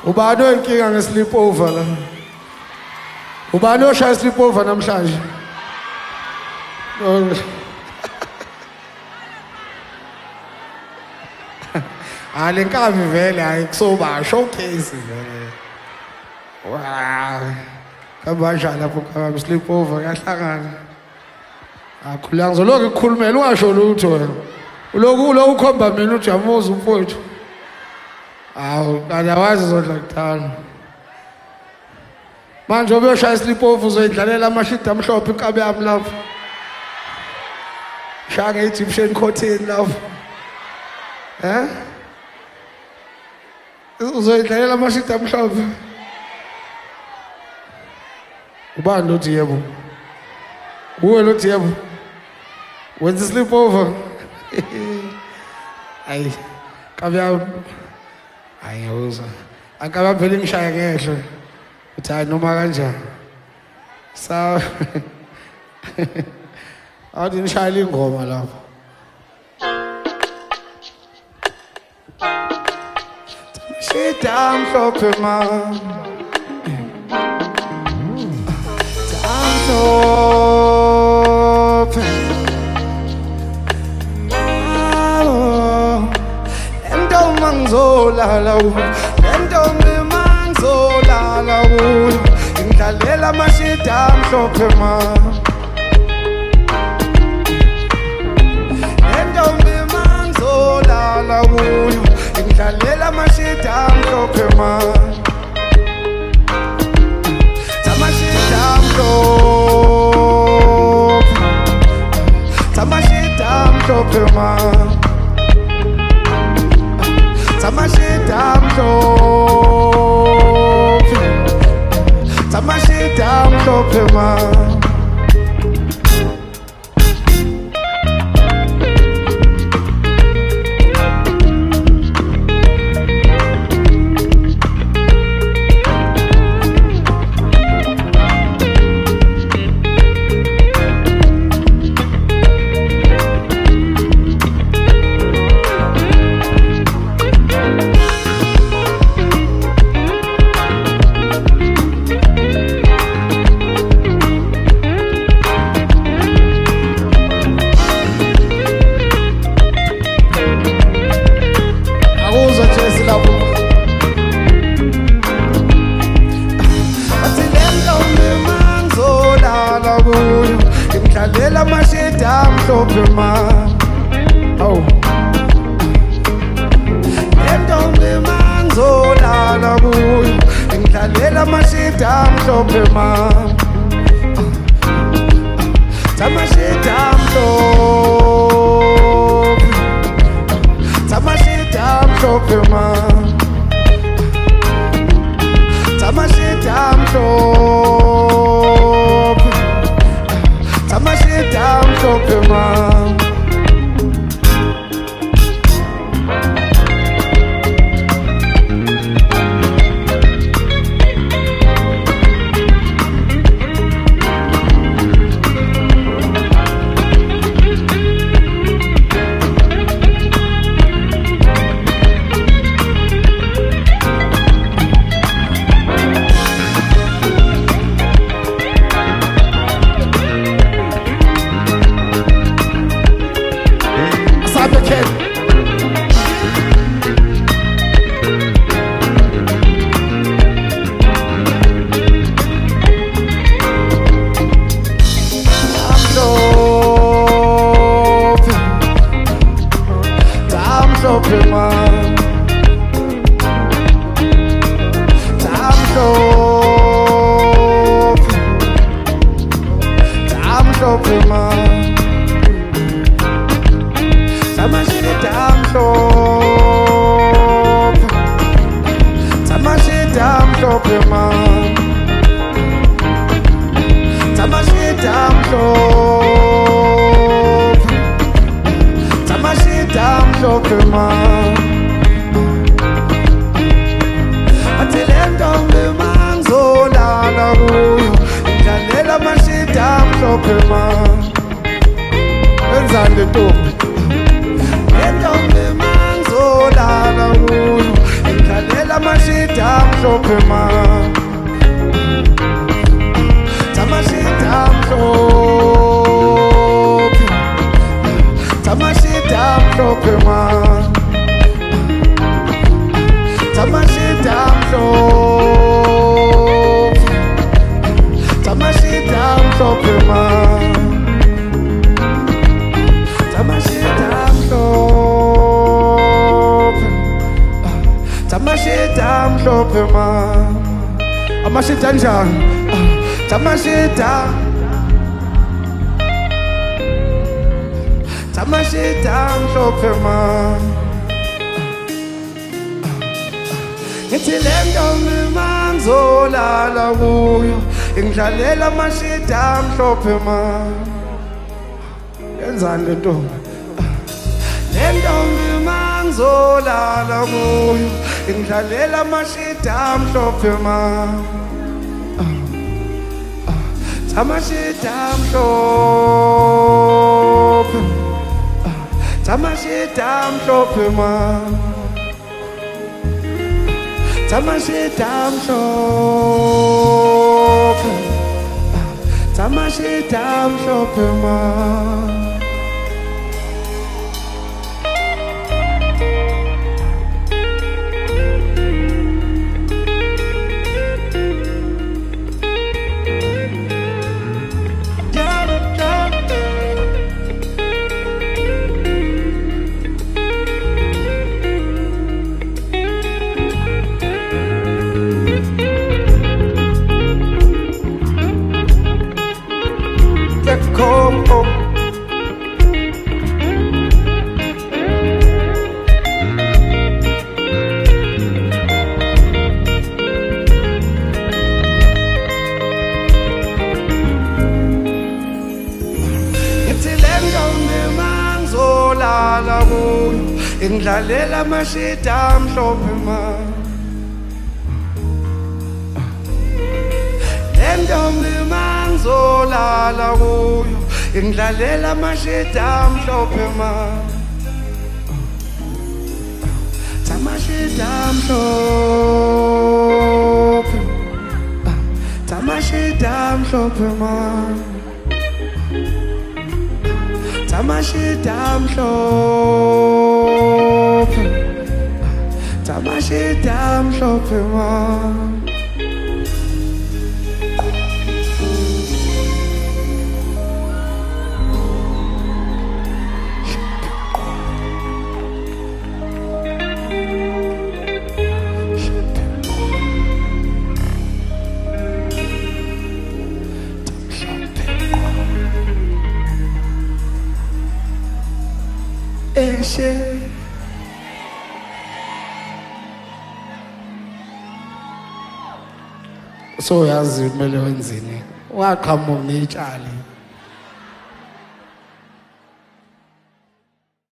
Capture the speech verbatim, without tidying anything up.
Ubani oyinkinga nge-sleep over la? Ubani oshaya sleep over namhlanje? Ah, le nkabi vele hayi kusoba showcase vele. Wow. Kabasha lapho kabi sleep over yahlangana. Akhulanga ngizoloku ukukhulumela ungasho lutho wena. Uloku uloku ukhomba mina ujamuza umfowethu. Awu, kadawazi zodla kuthana. Manje obeyoshaya sleep over uzoyidlalela amashidi amhlophe inkabi yami lapho. Shaya nge-Egyptian cotton lapho. Eh? Uzoyidlalela amashidi amhlophe. Ubani lo uthi yebo? Uwe lo uthi yebo? Wenza sleep over. Ay, kabi yami. Hayi ngiyawuzwa. Akaba phela ngishaya ngehlo. Uthi hayi noma kanjani. Sawa. Awuthi nishayela ingoma lapho. Shida mhlophe ma. Mhlophe. Mangizolala lentombi mangizolala kuyo ngidlalela amashidi amhlophe ma lentombi mangizolala kuyo ngidlalela amashidi amhlophe ma tamashidi amhlophe tamashidi amhlophe ma Tamashida amhlophe Tamashida amhlophe ma Ngidlalela amashidi amhlophe ma. Oh. Lentombi mangizolala kuyo ngidlalela amashidi amhlophe ma. Tamashidi amhlophe Tamashidi amhlophe ma. Tamashidi amhlophe Tamashidi amhlophe ma. Tamhlophe ma. Tamhlophe Tamhlophe ma. Tamashidi amhlophe Tamashidi amhlophe ma. Tamashidi amhlophe Tamashidi amhlophe ma. Athi lentombi mangizolala kuyo ngidlalela amashidi amhlophe ma. Wenzani le ntombi? Lentombi mangizolala kuyo ngidlalela ngidlalela amashida amhlophe ma tamashida amhlophe tamashida amhlophe ma tamashida amhlophe tamashida amhlophe ma tamashida amhlophe tamashida amhlophe ma amashida njani tamashida tamashida amhlophe ma ngithi le ntombi mangizolala kuyo ingidlalela amashida amhlophe ma yenzani le ntombi le ntombi mangizolala kuyo ingidlalela amashida amhlophe ma tamashida amhlophe tamashida amhlophe ma tamashida amhlophe tamashida amhlophe ma ngidlalela amashida amhlophe ma le ntombi mangizolala kuyo ngidlalela amashida amhlophe ma tamashida amhlophe tamashida amhlophe ma tamashida amhlophe tamashida amhlophe ma so yazi kumele wenzini waqhamuka ngitshali